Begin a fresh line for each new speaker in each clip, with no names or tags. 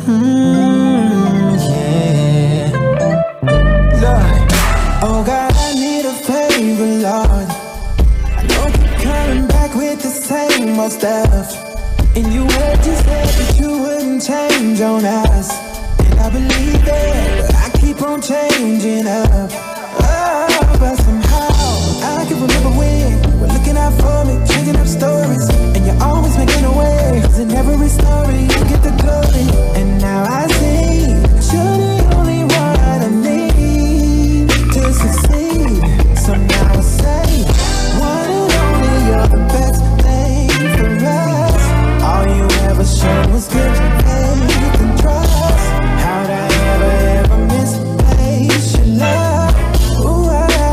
Yeah. Lord, oh God, I need a favor, Lord. I know you're coming back with the same old stuff. And you had just said that you wouldn't change on us. And I believe it, but I keep on changing up. Oh, but somehow I can remember when you were looking out for me, changing up stories. And you're always making a way, 'cause in every story you get the glory. And now I see you're the only one I need to succeed. So now I say, one and only, you're the best thing for us. All you ever showed was good faith and trust. How'd I ever misplace your love? Ooh,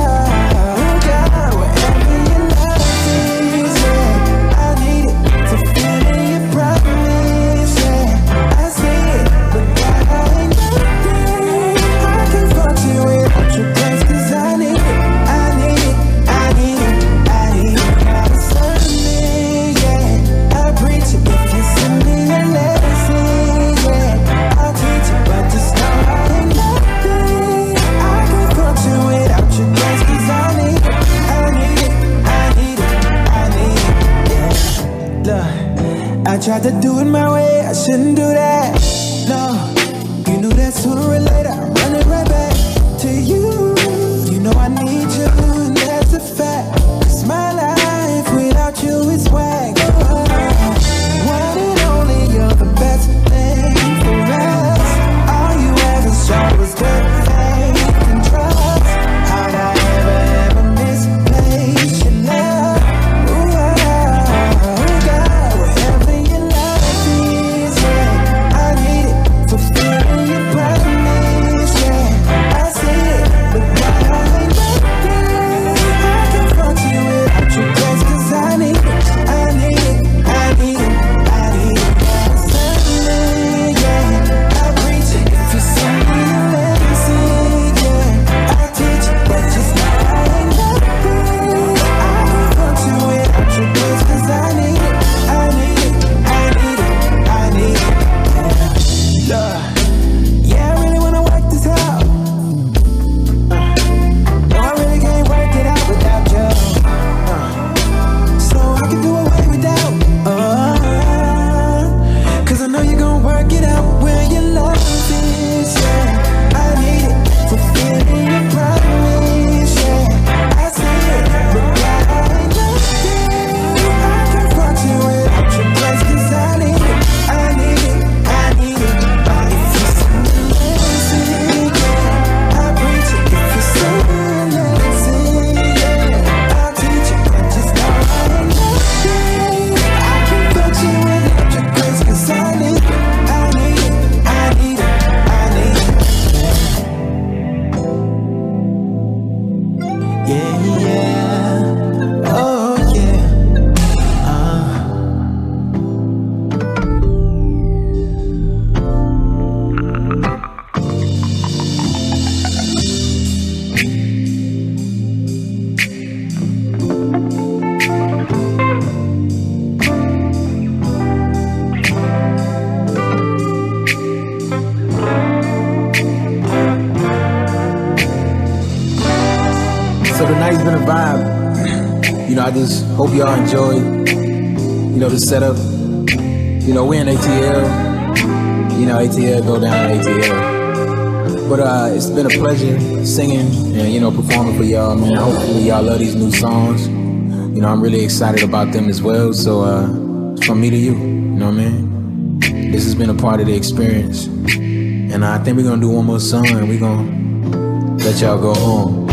God, wherever your love is, yeah, I need it to feel your promise, yeah, I see it, but God, I ain't nothing. I can function without your grace, 'cause I need it, I need it, I need it, I need it. God, serve me, yeah, I preach it. If you send me a lesson, yeah, I'll teach it, but just know I ain't nothing. I can function without your grace, 'cause I need it, I need it, I need it, I need it, yeah. Look, I tried to do it my way, I shouldn't do that. No, you knew that sooner or later I'm running right back to you. You know I need you, and that's a fact. 'Cause my life without you is whack. One and only, you're the best thing for us. All you ever showed was good faith and trust. How'd I ever misplace your love? Ooh, God, wherever your love is, yeah, I need it, fulfilling your promise, yeah, I see it, but God, I ain't nothing. I can function without your grace, 'cause I need it, I need it, I need it, I need it. Suddenly, yeah, I preach it. If you send me a lesson, yeah, I'll teach it, but just know I ain't nothing. I can function without your grace, 'cause I need it, I need it, I need it, I need it, yeah. Lord, yeah, I really wanna work this out. No, I really can't work it out without you. So I can do away without. 'Cause I know you're gonna work it out where your love is, yeah. I need it, fulfilling your promise, yeah. I see it, but God, I ain't nothing. I can function without your grace, 'cause I need it, I need it, I need it. If you send me a lesson, yeah, I preach it. If you send me a lesson, yeah, I'll teach it, but just know I ain't nothing. I can function without your grace, 'cause I need it, I need it, I need it, I need it. Yeah, yeah, oh yeah. So tonight's been a vibe. You know, I just hope y'all enjoyed, you know, the setup. You know, we're in ATL. You know, ATL go down ATL. But it's been a pleasure singing and, you know, performing for y'all, man. Hopefully y'all love these new songs. You know, I'm really excited about them as well. So it's from me to you, you know what I mean? This has been a part of the experience. And I think we're gonna do one more song and we're gonna let y'all go home.